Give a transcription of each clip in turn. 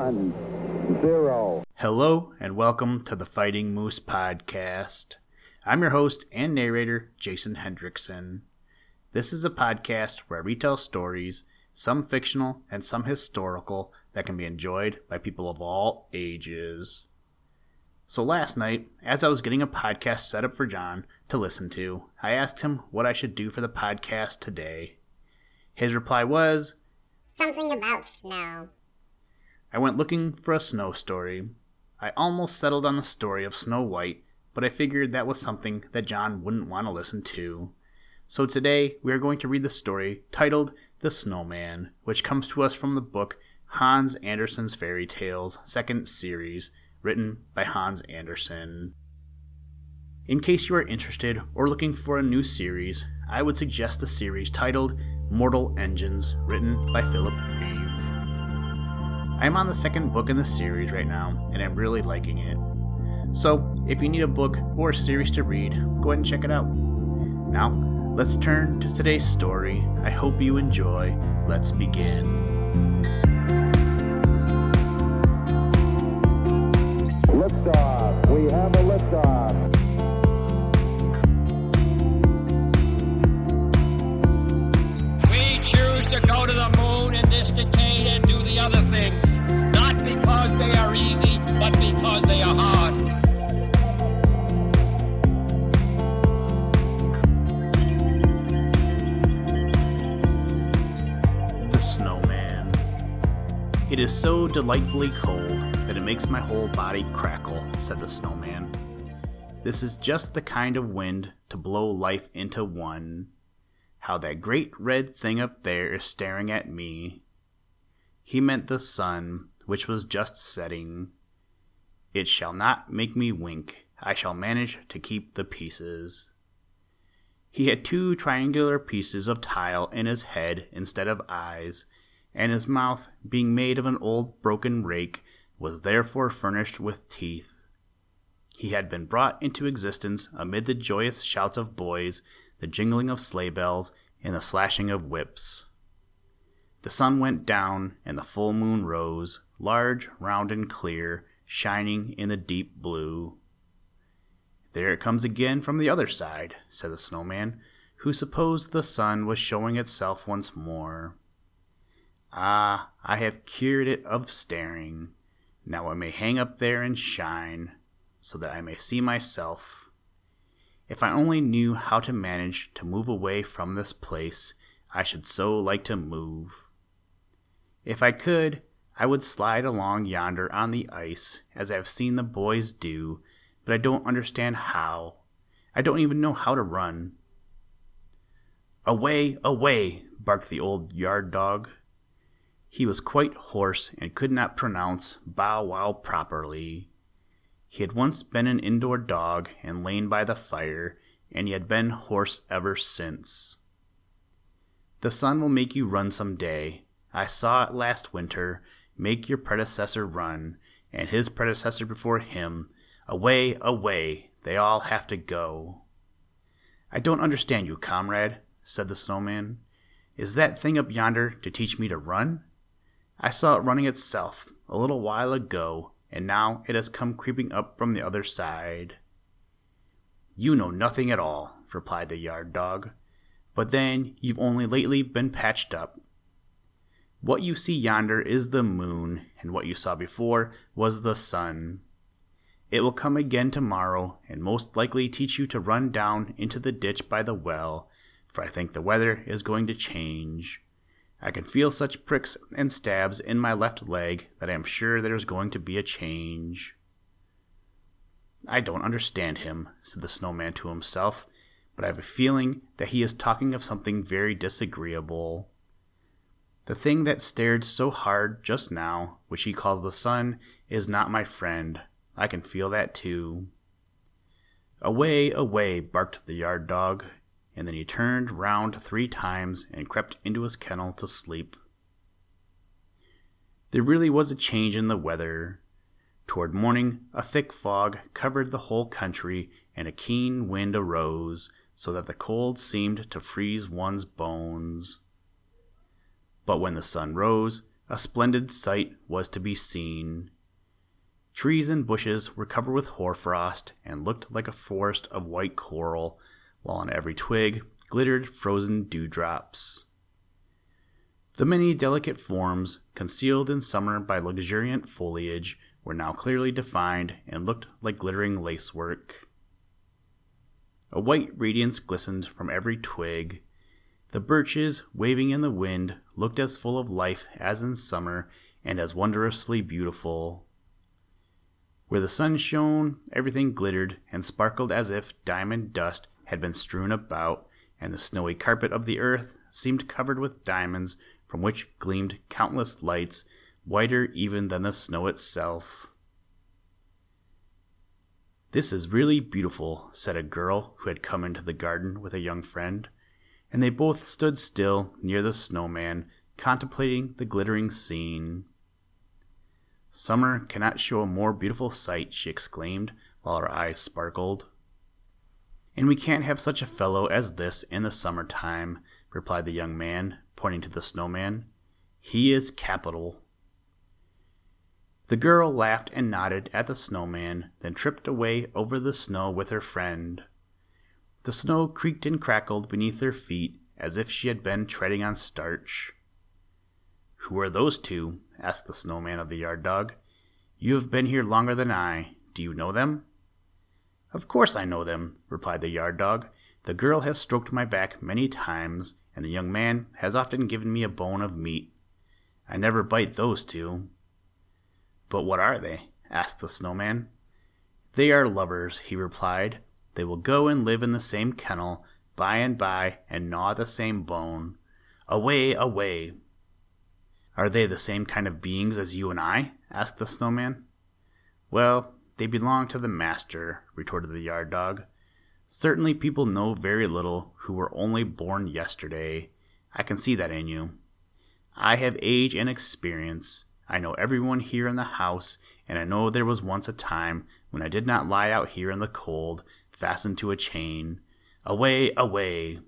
1, 0. Hello and welcome to the Fighting Moose Podcast. I'm your host and narrator, Jason Hendrickson. This is a podcast where I retell stories, some fictional and some historical, that can be enjoyed by people of all ages. So last night, as I was getting a podcast set up for John to listen to, I asked him what I should do for the podcast today. His reply was, something about snow. I went looking for a snow story. I almost settled on the story of Snow White, but I figured that was something that John wouldn't want to listen to. So today, we are going to read the story titled The Snowman, which comes to us from the book Hans Andersen's Fairy Tales, 2nd series, written by Hans Andersen. In case you are interested or looking for a new series, I would suggest the series titled Mortal Engines, written by Philip Reeve. I am on the 2nd book in the series right now, and I'm really liking it. So, if you need a book or a series to read, go ahead and check it out. Now, let's turn to today's story. I hope you enjoy. Let's begin. Liftoff. We have a liftoff. We choose to go to the moon in this decade and do the other things, not because they are easy, but because they are hard. The Snowman. It is so delightfully cold that it makes my whole body crackle, said the Snowman. This is just the kind of wind to blow life into one. How that great red thing up there is staring at me. He meant the sun, which was just setting. It shall not make me wink. I shall manage to keep the pieces. He had 2 triangular pieces of tile in his head instead of eyes, and his mouth, being made of an old broken rake, was therefore furnished with teeth. He had been brought into existence amid the joyous shouts of boys, the jingling of sleigh bells, and the slashing of whips. The sun went down, and the full moon rose, large, round, and clear, shining in the deep blue. There it comes again from the other side, said the Snowman, who supposed the sun was showing itself once more. Ah, I have cured it of staring. Now I may hang up there and shine, so that I may see myself. If I only knew how to manage to move away from this place, I should so like to move. If I could, I would slide along yonder on the ice, as I have seen the boys do, but I don't understand how. I don't even know how to run. Away, away, barked the old yard dog. He was quite hoarse and could not pronounce bow wow properly. He had once been an indoor dog and lain by the fire, and he had been hoarse ever since. The sun will make you run some day. I saw it last winter make your predecessor run, and his predecessor before him. Away, away, they all have to go. I don't understand you, comrade, said the Snowman. Is that thing up yonder to teach me to run? I saw it running itself a little while ago, and now it has come creeping up from the other side. You know nothing at all, replied the yard dog. But then you've only lately been patched up. What you see yonder is the moon, and what you saw before was the sun. It will come again tomorrow, and most likely teach you to run down into the ditch by the well, for I think the weather is going to change. I can feel such pricks and stabs in my left leg that I am sure there is going to be a change. I don't understand him, said the Snowman to himself, but I have a feeling that he is talking of something very disagreeable. The thing that stared so hard just now, which he calls the sun, is not my friend. I can feel that too. Away, away, barked the yard dog, and then he turned round 3 times and crept into his kennel to sleep. There really was a change in the weather. Toward morning, a thick fog covered the whole country, and a keen wind arose, so that the cold seemed to freeze one's bones. But when the sun rose, A splendid sight was to be seen. Trees and bushes were covered with hoarfrost and looked like a forest of white coral, while on every twig glittered frozen dewdrops. The many delicate forms, concealed in summer by luxuriant foliage, were now clearly defined and looked like glittering lacework. A white radiance glistened from every twig. The birches, waving in the wind, looked as full of life as in summer and as wondrously beautiful. Where the sun shone, everything glittered and sparkled as if diamond dust had been strewn about, and the snowy carpet of the earth seemed covered with diamonds from which gleamed countless lights, whiter even than the snow itself. "This is really beautiful," said a girl who had come into the garden with a young friend, and they both stood still near the snowman, contemplating the glittering scene. "Summer cannot show a more beautiful sight," she exclaimed, while her eyes sparkled. "And we can't have such a fellow as this in the summer-time," replied the young man, pointing to the snowman. "He is capital." The girl laughed and nodded at the snowman, then tripped away over the snow with her friend. The snow creaked and crackled beneath their feet as if she had been treading on starch. "Who are those two?" asked the snowman of the yard dog. "You have been here longer than I. Do you know them?" "Of course I know them," replied the yard dog. "The girl has stroked my back many times, and the young man has often given me a bone of meat. I never bite those two." "But what are they?" asked the snowman. "They are lovers," he replied. "They will go and live in the same kennel by and by and gnaw the same bone. Away, away!" "Are they the same kind of beings as you and I?" asked the snowman. "Well, they belong to the master," retorted the yard dog. "Certainly people know very little who were only born yesterday. I can see that in you. I have age and experience. I know everyone here in the house, and I know there was once a time when I did not lie out here in the cold, fastened to a chain. Away, away!"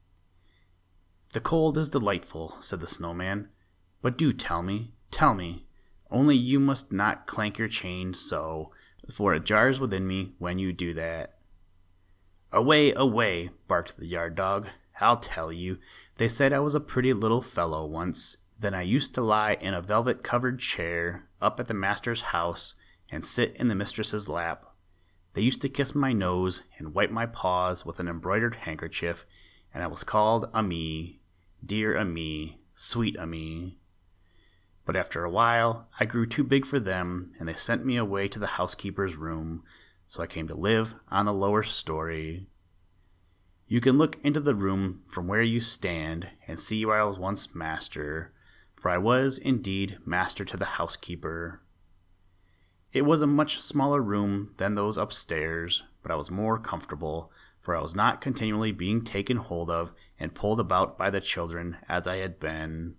"The cold is delightful," said the snowman. "But do tell me, only you must not clank your chain so, for it jars within me when you do that." "Away, away!" barked the yard dog. "I'll tell you. They said I was a pretty little fellow once. Then I used to lie in a velvet-covered chair up at the master's house and sit in the mistress's lap. They used to kiss my nose and wipe my paws with an embroidered handkerchief, and I was called Ami, dear Ami, sweet Ami. But after a while, I grew too big for them, and they sent me away to the housekeeper's room, so I came to live on the lower story. You can look into the room from where you stand and see where I was once master, for I was indeed master to the housekeeper. It was a much smaller room than those upstairs, but I was more comfortable, for I was not continually being taken hold of and pulled about by the children as I had been.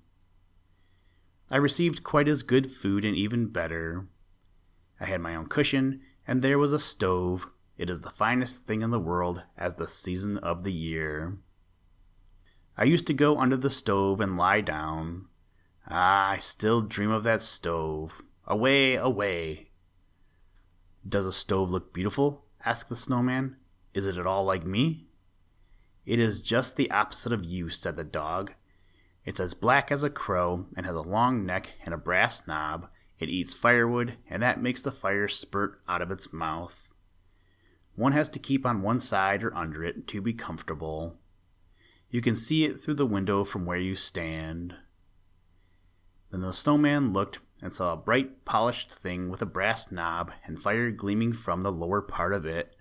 I received quite as good food and even better. I had my own cushion, and there was a stove. It is the finest thing in the world as the season of the year. I used to go under the stove and lie down. Ah, I still dream of that stove. Away, away! "Does a stove look beautiful?" asked the snowman. "Is it at all like me?" "It is just the opposite of you," said the dog. "It's as black as a crow and has a long neck and a brass knob. It eats firewood, and that makes the fire spurt out of its mouth. One has to keep on one side or under it to be comfortable. You can see it through the window from where you stand." Then the snowman looked and saw a bright polished thing with a brass knob and fire gleaming from the lower part of it.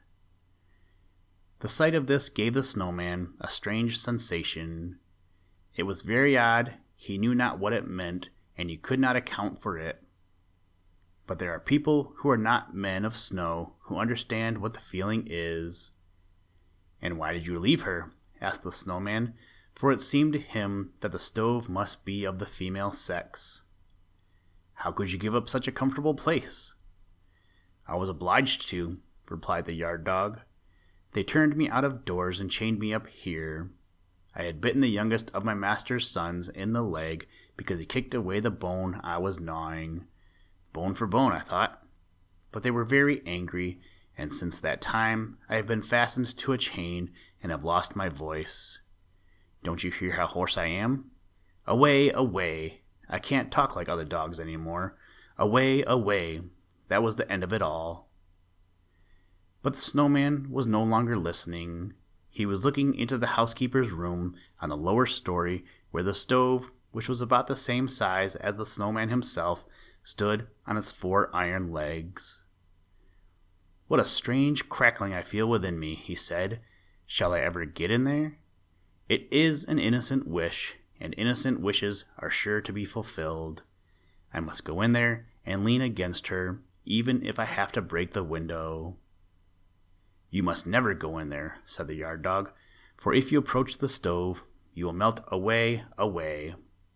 The sight of this gave the snowman a strange sensation. It was very odd, he knew not what it meant, and he could not account for it. But there are people who are not men of snow who understand what the feeling is. "And why did you leave her?" asked the snowman, for it seemed to him that the stove must be of the female sex. "How could you give up such a comfortable place?" "I was obliged to," replied the yard dog. "They turned me out of doors and chained me up here. I had bitten the youngest of my master's sons in the leg because he kicked away the bone I was gnawing. Bone for bone, I thought. But they were very angry, and since that time I have been fastened to a chain and have lost my voice. Don't you hear how hoarse I am? Away, away. I can't talk like other dogs anymore. Away, away. That was the end of it all. But the snowman was no longer listening. He was looking into the housekeeper's room on the lower story where the stove, which was about the same size as the snowman himself, stood on its 4 iron legs. What a strange crackling I feel within me, he said. Shall I ever get in there? It is an innocent wish, and innocent wishes are sure to be fulfilled. I must go in there and lean against her, even if I have to break the window. You must never go in there, said the yard dog, for if you approach the stove, you will melt away, away.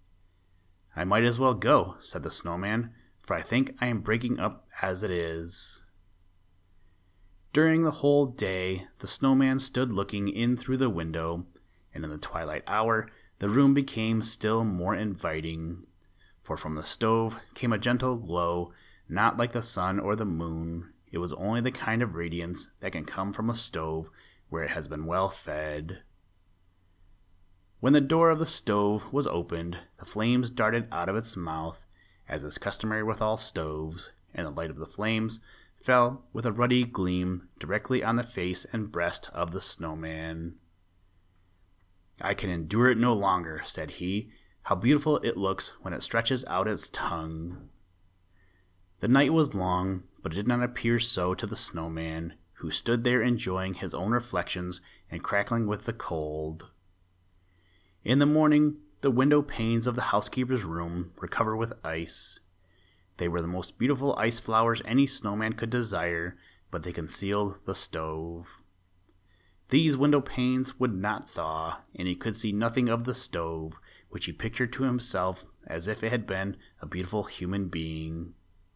I might as well go, said the snowman, for I think I am breaking up as it is. During the whole day, the snowman stood looking in through the window, and in the twilight hour, the room became still more inviting, for from the stove came a gentle glow, not like the sun or the moon. It was only the kind of radiance that can come from a stove where it has been well fed. When the door of the stove was opened, the flames darted out of its mouth, as is customary with all stoves, and the light of the flames fell with a ruddy gleam directly on the face and breast of the snowman. I can endure it no longer, said he. How beautiful it looks when it stretches out its tongue. The night was long, but it did not appear so to the snowman, who stood there enjoying his own reflections and crackling with the cold. In the morning, the window panes of the housekeeper's room were covered with ice. They were the most beautiful ice flowers any snowman could desire, but they concealed the stove. These window panes would not thaw, and he could see nothing of the stove, which he pictured to himself as if it had been a beautiful human being.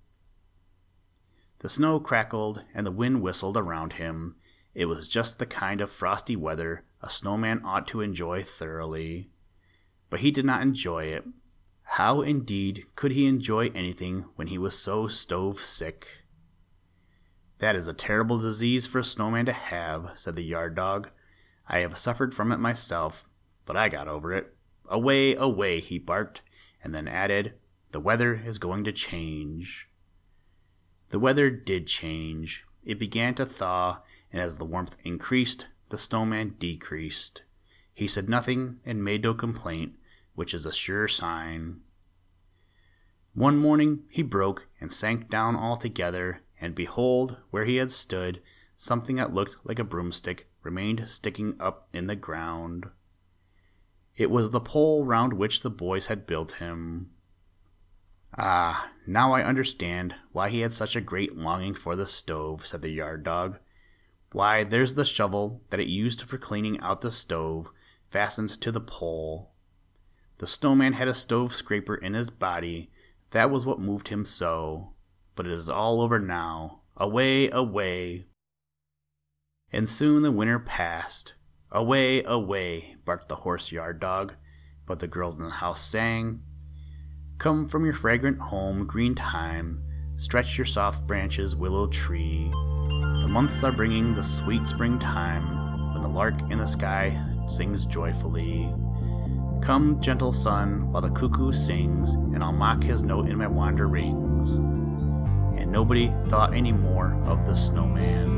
The snow crackled and the wind whistled around him. It was just the kind of frosty weather a snowman ought to enjoy thoroughly. But he did not enjoy it. How, indeed, could he enjoy anything when he was so stove-sick? That is a terrible disease for a snowman to have, said the yard dog. I have suffered from it myself, but I got over it. Away, away, he barked, and then added, the weather is going to change. The weather did change. It began to thaw, and as the warmth increased, the snowman decreased. He said nothing and made no complaint, which is a sure sign. One morning he broke and sank down altogether, and behold, where he had stood, something that looked like a broomstick remained sticking up in the ground. It was the pole round which the boys had built him. Ah, now I understand why he had such a great longing for the stove, said the yard dog. Why, there's the shovel that it used for cleaning out the stove, fastened to the pole. The snowman had a stove scraper in his body. That was what moved him so. But it is all over now. Away, away. And soon the winter passed. Away, away, barked the hoarse yard dog. But the girls in the house sang, come from your fragrant home, green time, stretch your soft branches, willow tree. The months are bringing the sweet springtime, when the lark in the sky sings joyfully. Come, gentle sun, while the cuckoo sings, and I'll mock his note in my wanderings. And nobody thought any more of the snowman.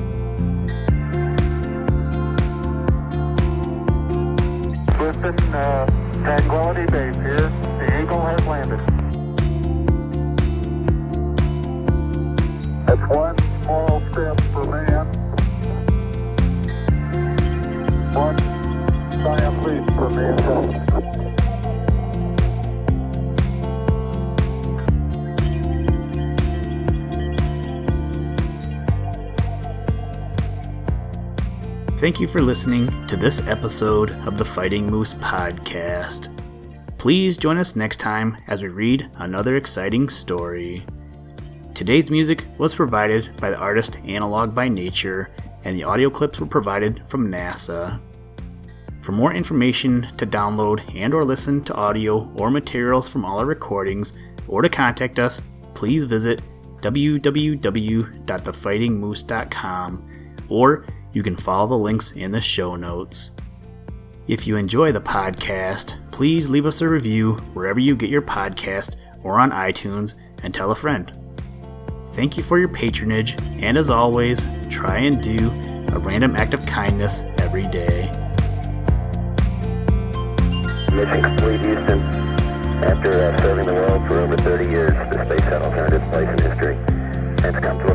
Listen, Tranquility Base here. The Eagle has landed. That's one small step for man, one giant leap for mankind. Thank you for listening to this episode of the Fighting Moose Podcast. Please join us next time as we read another exciting story. Today's music was provided by the artist Analog by Nature, and the audio clips were provided from NASA. For more information to download and or listen to audio or materials from all our recordings, or to contact us, please visit www.thefightingmoose.com, or you can follow the links in the show notes. If you enjoy the podcast, please leave us a review wherever you get your podcast or on iTunes, and tell a friend. Thank you for your patronage, and as always, try and do a random act of kindness every day. Mission complete, Houston. After serving the world for over 30 years, the space shuttle earned its place in history. And it's come to